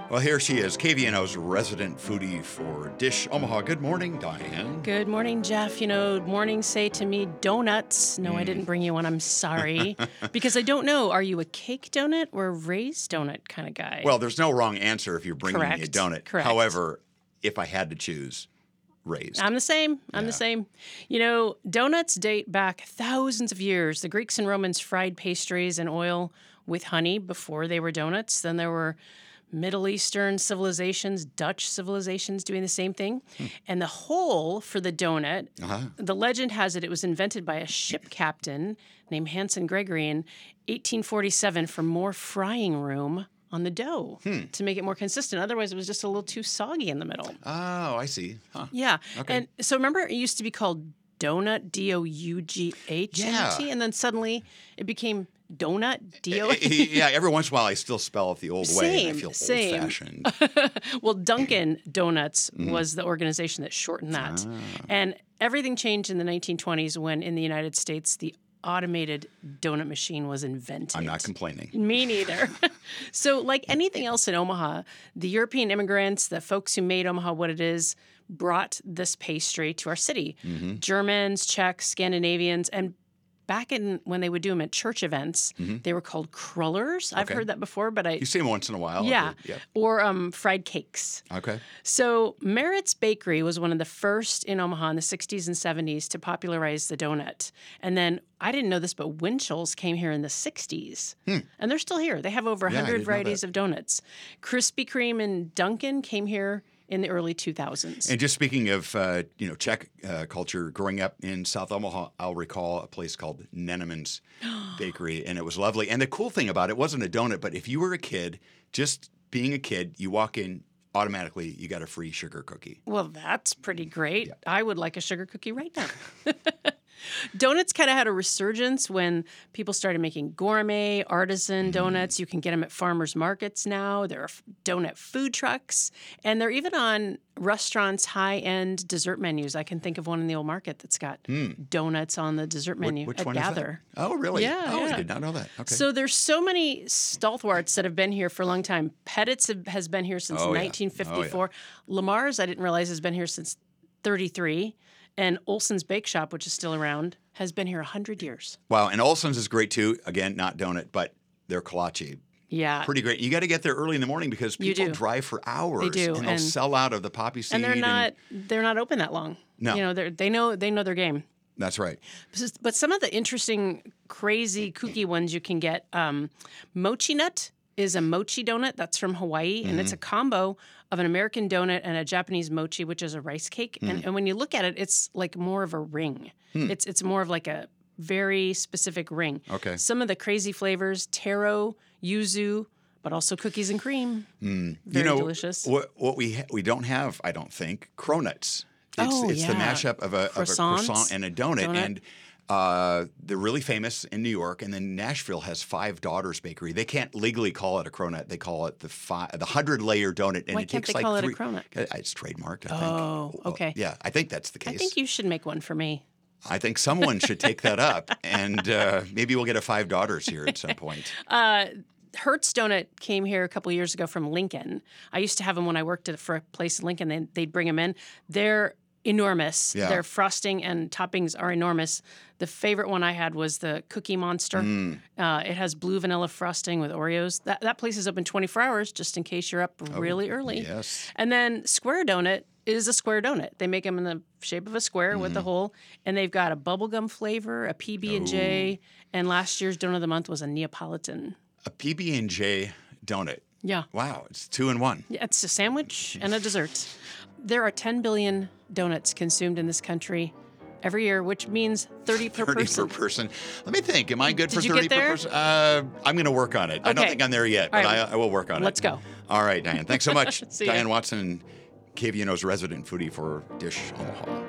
Well, here she is, KVNO's resident foodie for Dish Omaha. Good morning, Diane. Good morning, Jeff. Mornings say to me donuts. No, I didn't bring you one. I'm sorry. Because I don't know. Are you a cake donut or a raised donut kind of guy? Well, there's no wrong answer if you're bringing me a Correct. donut. Correct. However, if I had to choose, raised. I'm the same. I'm the same. Donuts date back thousands of years. The Greeks and Romans fried pastries in oil with honey before they were donuts. Then there were Middle Eastern civilizations, Dutch civilizations doing the same thing. And the hole for the donut, the legend has it was invented by a ship captain named Hanson Gregory in 1847 for more frying room on the dough to make it more consistent. Otherwise, it was just a little too soggy in the middle. Oh, I see. Huh. Yeah. Okay. And so remember, it used to be called donut, D-O-U-G-H-N-T, Yeah. and then suddenly it became donut, D-O. Yeah, every once in a while I still spell it the old way and I feel old-fashioned. Well, Dunkin' Donuts was the organization that shortened that. And everything changed in the 1920s when in the United States the automated donut machine was invented. I'm not complaining. Me neither. So like anything else in Omaha, the European immigrants, the folks who made Omaha what it is, brought this pastry to our city. Germans, Czechs, Scandinavians, and back in when they would do them at church events, they were called crullers. I've heard that before, but You see them once in a while. yeah, Yep. or fried cakes. Okay. So Merritt's Bakery was one of the first in Omaha in the 60s and 70s to popularize the donut. And then, I didn't know this, but Winchell's came here in the 60s. And they're still here. They have over Yeah, I 100 didn't know varieties that. of donuts. Krispy Kreme and Dunkin' came here in the early 2000s. And just speaking of, Czech culture, growing up in South Omaha, I'll recall a place called Neneman's Bakery, and it was lovely. And the cool thing about it wasn't a donut, but if you were a kid, just being a kid, you walk in, automatically you got a free sugar cookie. Well, that's pretty great. I would like a sugar cookie right now. Donuts kind of had a resurgence when people started making gourmet, artisan donuts. You can get them at farmers markets now. There are donut food trucks, and they're even on restaurants' high-end dessert menus. I can think of one in the old market that's got donuts on the dessert menu Which at one Gather. is that? Oh, really? Yeah, Oh, yeah. I did not know that. Okay. So there's so many stalwarts that have been here for a long time. Pettit's has been here since Oh, yeah. 1954. Lamar's, I didn't realize, has been here since 33. And Olson's Bake Shop, which is still around, has been here 100 years. Wow, and Olson's is great too. Again, not donut, but their kolache. Yeah. Pretty great. You got to get there early in the morning because people do. drive for hours. do, And they'll and- sell out of the poppy seed. And they're not open that long. No. They know their game. That's right. But some of the interesting, crazy, kooky ones you can get, Mochi Nut is a mochi donut that's from Hawaii, and it's a combo of an American donut and a Japanese mochi, which is a rice cake. And when you look at it, it's like more of a ring. It's more of like a very specific ring. Okay. Some of the crazy flavors, taro, yuzu, but also cookies and cream. Very delicious. What we don't have, I don't think, cronuts. It's the yeah. mashup of a croissant and a donut. And they're really famous in New York, and then Nashville has Five Daughters Bakery. They can't legally call it a cronut; they call it the 100-layer donut. And Why it can't takes they call it a three. cronut? It's trademarked. I think. Oh, okay. Yeah, I think that's the case. I think you should make one for me. I think someone should take that up, and maybe we'll get a Five Daughters here at some point. Hertz Donut came here a couple of years ago from Lincoln. I used to have them when I worked for a place in Lincoln. They'd bring them in. They're enormous. Yeah. Their frosting and toppings are enormous. The favorite one I had was the Cookie Monster. It has blue vanilla frosting with Oreos. That place is open 24 hours just in case you're up really early. Yes. And then Square Donut is a square donut. They make them in the shape of a square with a hole, and they've got a bubblegum flavor, a PB&J, and last year's donut of the month was a Neapolitan. A PB&J donut. Yeah. Wow, it's 2 in 1. Yeah, it's a sandwich and a dessert. There are 10 billion donuts consumed in this country every year, which means 30 per 30 person. per person. Let me think. Am I good for Did you 30 get there? per person? I'm going to work on it. I don't Okay. think I'm there yet, All but right. I will work on it. Let's go. All right, Diane. Thanks so much. See ya. Diane Watson, KVNO's resident foodie for Dish Omaha.